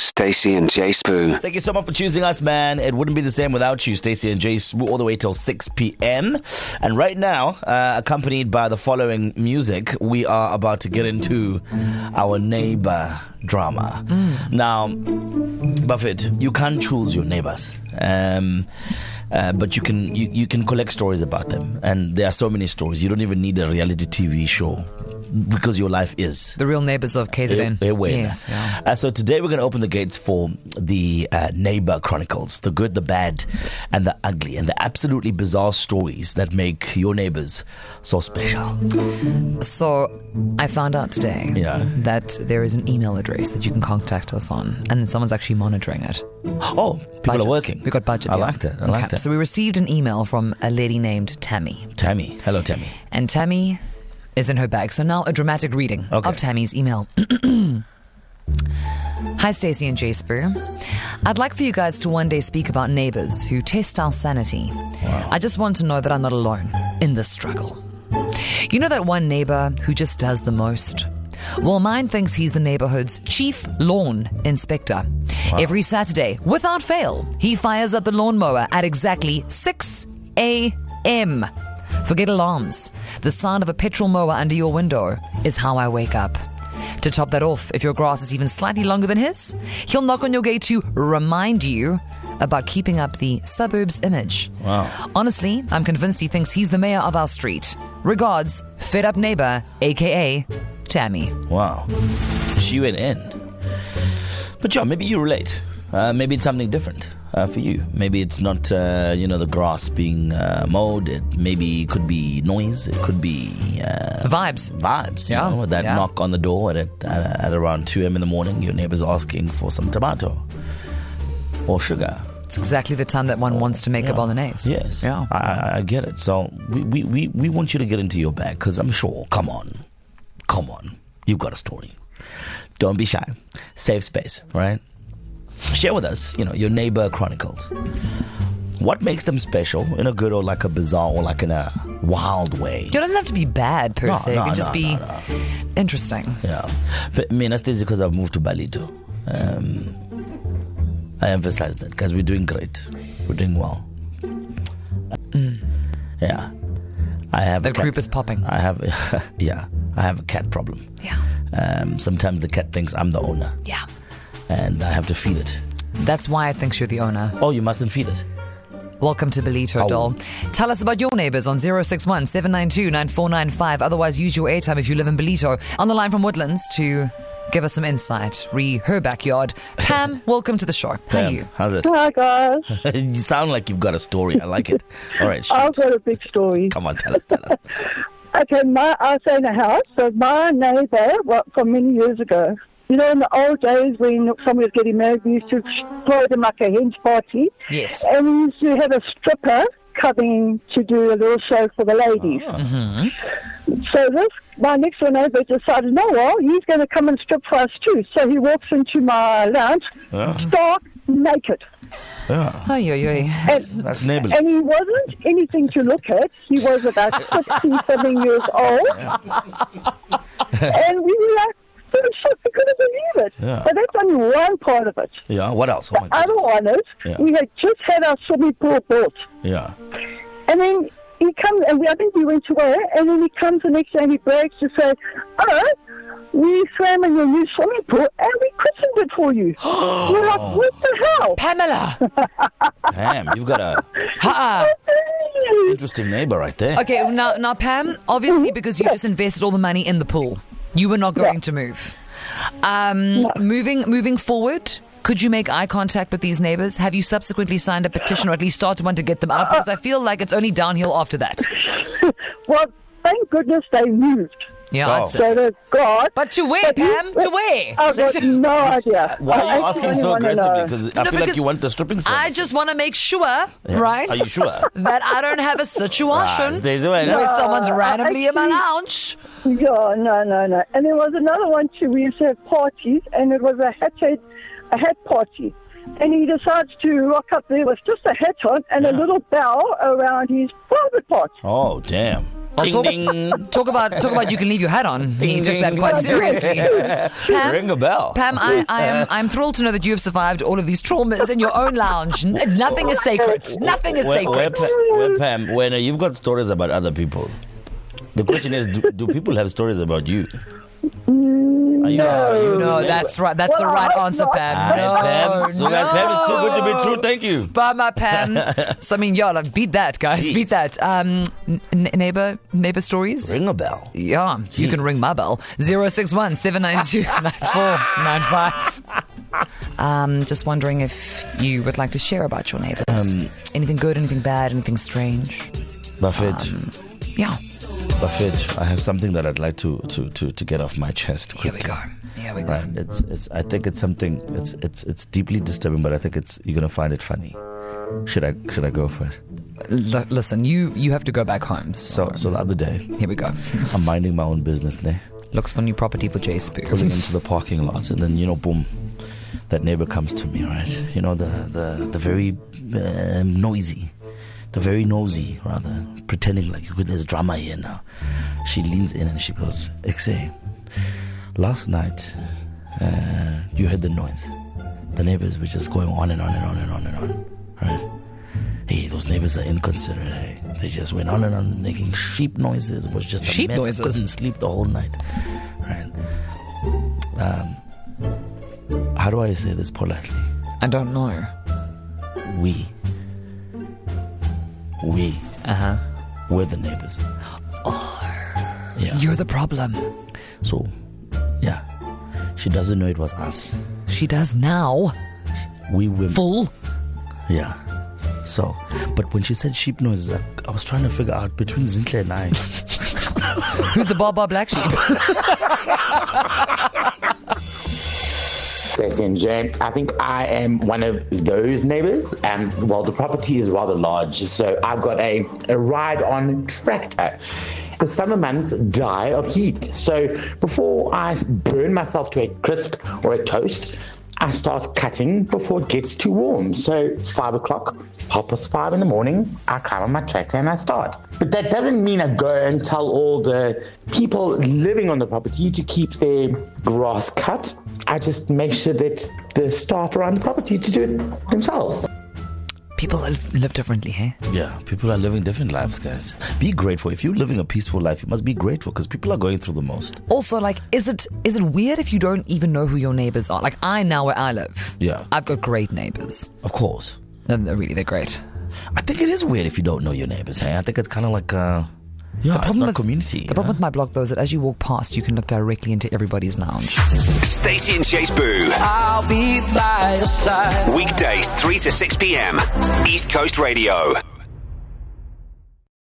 Stacey and Jay Spoo. Thank you so much for choosing us, man. It wouldn't be the same without you, Stacey and Jay Spoo, all the way till 6 p.m. And right now, accompanied by the following music, we are about to get into our neighbor drama. Now, Buffett, you can't choose your neighbors. But you can collect stories about them, and there are so many stories. You don't even need a reality TV show because your life is the real neighbors of KZN. Yes, yeah. So today we're going to open the gates for the Neighbor Chronicles, the good, the bad, and the ugly, and the absolutely bizarre stories that make your neighbors so special. So I found out today that there is an email address that you can contact us on, and someone's actually monitoring it. Oh, people are working. We got budget. I like that. I like that. So we received an email from a lady named Tammy. Tammy. Hello, Tammy. And Tammy is in her bag. So now a dramatic reading of Tammy's email. Hi, Stacey and Jay Spoo. I'd like for you guys to one day speak about neighbors who test our sanity. Wow. I just want to know that I'm not alone in this struggle. You know that one neighbor who just does the most? Well, mine thinks he's the neighborhood's chief lawn inspector. Wow. Every Saturday, without fail, he fires up the lawnmower at exactly 6 a.m. Forget alarms. The sound of a petrol mower under your window is how I wake up. To top that off, if your grass is even slightly longer than his, he'll knock on your gate to remind you about keeping up the suburbs image. Wow. Honestly, I'm convinced he thinks he's the mayor of our street. Regards, fed up neighbor, a.k.a. Tammy. Wow. She went in. But John, maybe you relate. Maybe it's something different for you. Maybe it's not, the grass being mowed. It maybe could be noise. It could be vibes. Vibes. That knock on the door at around 2 a.m. in the morning. Your neighbor's asking for some tomato or sugar. It's exactly the time that one wants to make a bolognese. Yes. Yeah. I get it. So we want you to get into your bag because I'm sure. Come on. You've got a story. Don't be shy. Safe space, right? Share with us, your neighbor chronicles. What makes them special in a good or like a bizarre or like in a wild way? It doesn't have to be bad per se. It can just be interesting. Yeah. But that's because I've moved to Balito. I emphasize that because we're doing great. We're doing well. Yeah. I have the group is popping. I have I have a cat problem. Yeah. Sometimes the cat thinks I'm the owner. Yeah. And I have to feed it. That's why it thinks you're the owner. Oh, you mustn't feed it. Welcome to Belito, doll. Tell us about your neighbours on 061 792 9495. Otherwise, use your airtime if you live in Belito. On the line from Woodlands to give us some insight. Her backyard. Pam, welcome to the show. How are you? How's it? Hi, guys. You sound like you've got a story. I like it. All right, shoot. I've got a big story. Come on, tell us. Okay, I was in a house. So my neighbour, from many years ago, in the old days when somebody was getting married, we used to throw them like a hen's party. Yes. And we used to have a stripper coming to do a little show for the ladies. Oh. Mm-hmm. So my next door neighbour decided, he's going to come and strip for us too. So he walks into my lounge, stark naked. Yeah. That's neighborly. And he wasn't anything to look at. He was about 60-something years old. And we were like, we couldn't believe it. Yeah. But that's only one part of it. Yeah, what else? The other one is, we had just had our swimming pool built. Yeah. And then he comes, and I think we went away, and then he comes the next day and he brags to say, we swam in your new swimming pool and we christened it for you. We're like, what the hell? Pamela! Pam, you've got a interesting neighbor right there. Okay, now Pam, obviously because you just invested all the money in the pool, you were not going to move. Moving forward, could you make eye contact with these neighbors? Have you subsequently signed a petition or at least started one to get them out? Because I feel like it's only downhill after that. Well, thank goodness they moved. Yeah, so to God. But to where, Pam? To where? I've got no idea. Why are you asking so aggressively? Because I feel like you want the stripping service. I just want to make sure, right? Are you sure? That I don't have a situation where someone's randomly in my lounge. Yeah, no. And there was another one too. We used to have parties, and it was a hat party. And he decides to rock up there with just a hat on and a little bell around his private part. Oh, damn. I'll Ding, ding. talk about you can leave your hat on. He took that quite seriously. Pam, Ring a bell. Pam, I'm thrilled to know that you have survived all of these traumas in your own lounge. Nothing is sacred. Nothing is sacred. Pam, when you've got stories about other people, the question is, do people have stories about you? No, that's right. That's the right answer, Pam. No, Pam. So that Pam is too good to be true. Thank you. Bye, my Pam. So, I mean, like, beat that, guys. Jeez. Beat that. Neighbor stories? Ring a bell. Yeah, you can ring my bell. 061 792 9495. Just wondering if you would like to share about your neighbors. Anything good, anything bad, anything strange? Buffett. Yeah. Buffett, I have something that I'd like to get off my chest quickly. Here we go. Right. I think it's something. It's deeply disturbing, but I think you're gonna find it funny. Should I go for it? Listen, you have to go back home. So the other day, here we go. I'm minding my own business, ne? Looks for new property for Jay Spoo. Pulling into the parking lot, and then boom, that neighbor comes to me, right? The very noisy. The very nosy, rather, pretending like there's drama here now. She leans in and she goes, Exe, last night, you heard the noise. The neighbors were just going on and on and on and on and on, right? Hey, those neighbors are inconsiderate, hey? They just went on and on making sheep noises. It was just a mess. Noises. Couldn't sleep the whole night, right? How do I say this politely? I don't know. We were the neighbors. Yeah. You're the problem. So, yeah. She doesn't know it was us. She does now. We were... Full? Yeah. So, but when she said sheep noises, I was trying to figure out between Zintle and I. Who's the Baba Black Sheep? Stacey and Jay, I think I am one of those neighbors. Well, the property is rather large, so I've got a ride-on tractor. The summer months die of heat, so before I burn myself to a crisp or a toast, I start cutting before it gets too warm. So 5 o'clock, 5:30 in the morning, I climb on my tractor and I start. But that doesn't mean I go and tell all the people living on the property to keep their grass cut. I just make sure that the staff around the property to do it themselves. People live differently, hey? Yeah, people are living different lives, guys. Be grateful. If you're living a peaceful life, you must be grateful because people are going through the most. Also, like, is it weird if you don't even know who your neighbors are? Like, I know where I live. Yeah. I've got great neighbors. Of course. And they're great. I think it is weird if you don't know your neighbors, hey? I think it's kind of like... it's not community. The problem with my block, though, is that as you walk past, you can look directly into everybody's lounge. Stacey and Jay Spoo. I'll be by your side. Weekdays 3 to 6 p.m. East Coast Radio.